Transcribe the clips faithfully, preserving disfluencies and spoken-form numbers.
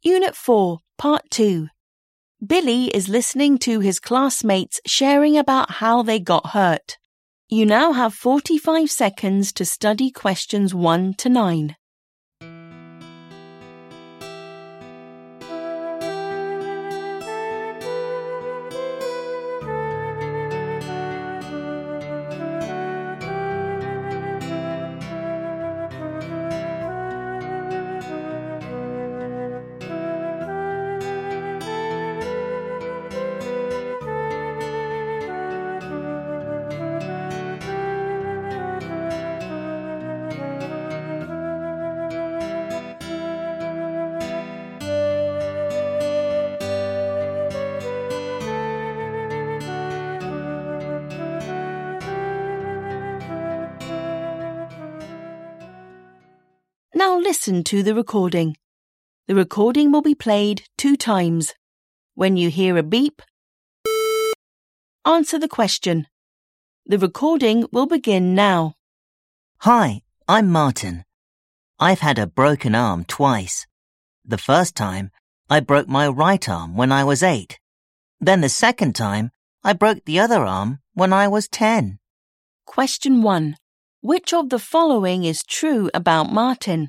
Unit four, Part two. Billy is listening to his classmates sharing about how they got hurt. You now have forty-five seconds to study questions one to nine. Now listen to the recording. The recording will be played two times. When you hear a beep, answer the question. The recording will begin now. Hi, I'm Martin. I've had a broken arm twice. The first time, I broke my right arm when I was eight. Then the second time, I broke the other arm when I was ten. Question one. Which of the following is true about Martin?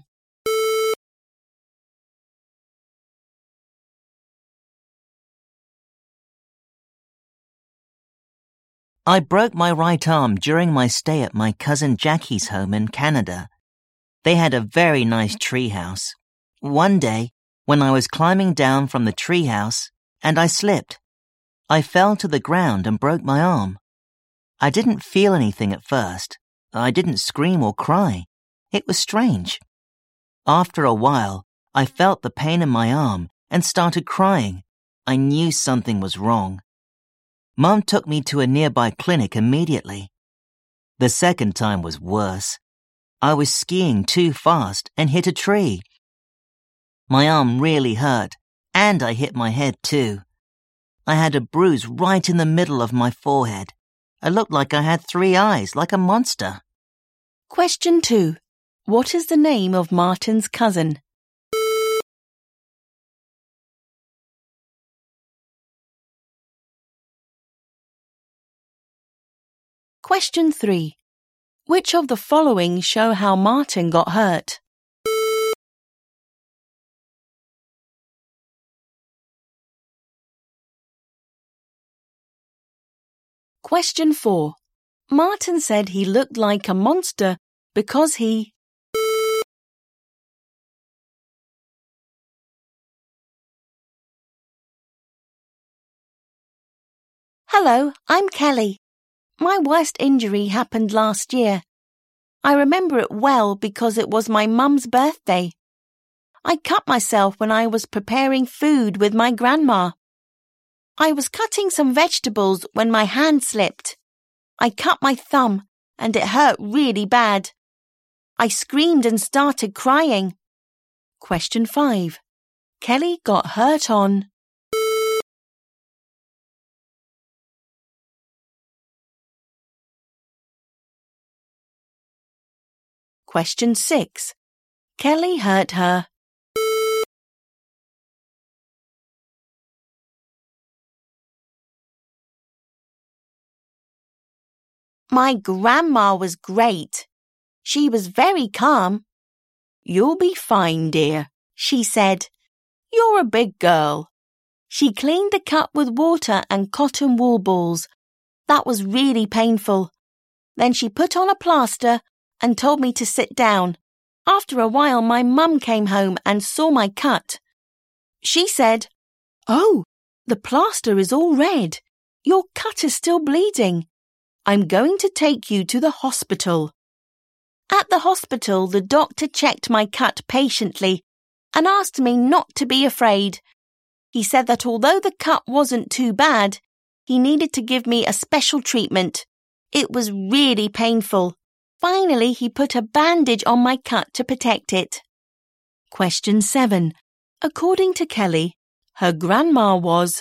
I broke my right arm during my stay at my cousin Jackie's home in Canada. They had a very nice treehouse. One day, when I was climbing down from the treehouse, and I slipped. I fell to the ground and broke my arm. I didn't feel anything at first. I didn't scream or cry. It was strange. After a while, I felt the pain in my arm and started crying. I knew something was wrong. Mum took me to a nearby clinic immediately. The second time was worse. I was skiing too fast and hit a tree. My arm really hurt, and I hit my head too. I had a bruise right in the middle of my forehead. I looked like I had three eyes, like a monster. Question two. What is the name of Martin's cousin? Question three. Which of the following show how Martin got hurt? Question four. Martin said he looked like a monster because he... Hello, I'm Kelly. My worst injury happened last year. I remember it well because it was my mum's birthday. I cut myself when I was preparing food with my grandma. I was cutting some vegetables when my hand slipped. I cut my thumb and it hurt really bad. I screamed and started crying. Question five. Kelly got hurt on... Question six. Kelly hurt her. My grandma was great. She was very calm. You'll be fine, dear, she said. You're a big girl. She cleaned the cut with water and cotton wool balls. That was really painful. Then she put on a plaster and told me to sit down. After a while, my mum came home and saw my cut. She said, "Oh, the plaster is all red. Your cut is still bleeding. I'm going to take you to the hospital." At the hospital, the doctor checked my cut patiently and asked me not to be afraid. He said that although the cut wasn't too bad, he needed to give me a special treatment. It was really painful. Finally, he put a bandage on my cut to protect it. Question seven. According to Kelly, her grandma was...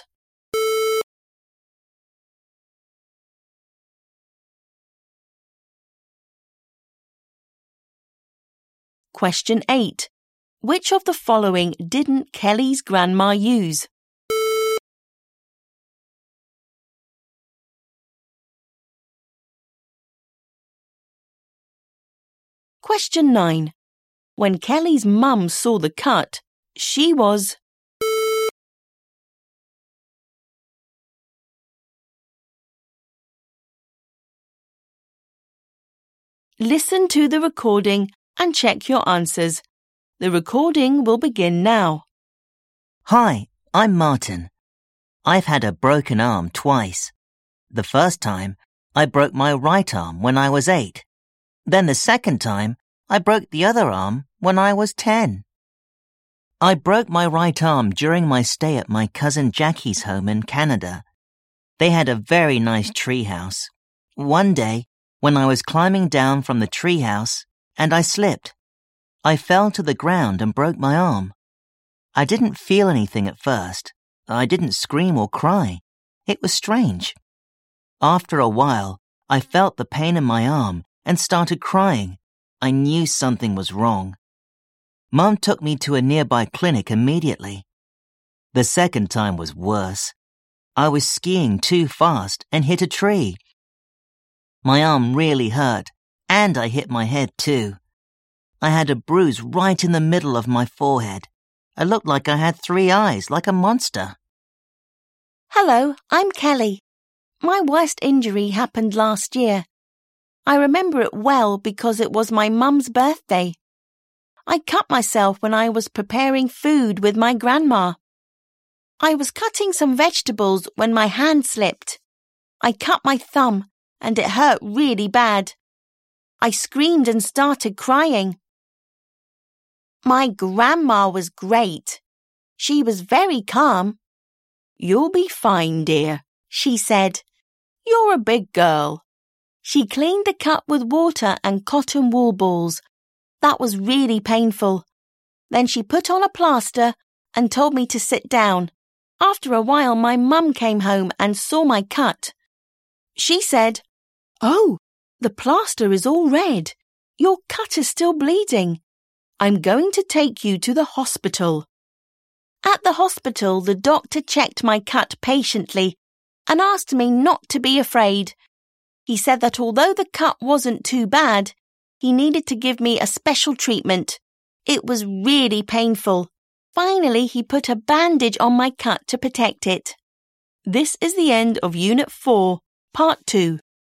Question eight. Which of the following didn't Kelly's grandma use? Question nine. When Kelly's mum saw the cut, she was... Listen to the recording and check your answers. The recording will begin now. Hi, I'm Martin. I've had a broken arm twice. The first time, I broke my right arm when I was eight. Then the second time, I broke the other arm when I was ten. I broke my right arm during my stay at my cousin Jackie's home in Canada. They had a very nice treehouse. One day, when I was climbing down from the treehouse, and I slipped. I fell to the ground and broke my arm. I didn't feel anything at first. I didn't scream or cry. It was strange. After a while, I felt the pain in my arm and started crying. I knew something was wrong. Mum took me to a nearby clinic immediately. The second time was worse. I was skiing too fast and hit a tree. My arm really hurt, and I hit my head too. I had a bruise right in the middle of my forehead. I looked like I had three eyes, like a monster. Hello, I'm Kelly. My worst injury happened last year. I remember it well because it was my mum's birthday. I cut myself when I was preparing food with my grandma. I was cutting some vegetables when my hand slipped. I cut my thumb and it hurt really bad. I screamed and started crying. My grandma was great. She was very calm. You'll be fine, dear, she said. You're a big girl. She cleaned the cut with water and cotton wool balls. That was really painful. Then she put on a plaster and told me to sit down. After a while, my mum came home and saw my cut. She said, "Oh, the plaster is all red. Your cut is still bleeding. I'm going to take you to the hospital." At the hospital, the doctor checked my cut patiently and asked me not to be afraid. He said that although the cut wasn't too bad, he needed to give me a special treatment. It was really painful. Finally, he put a bandage on my cut to protect it. This is the end of Unit four, Part two.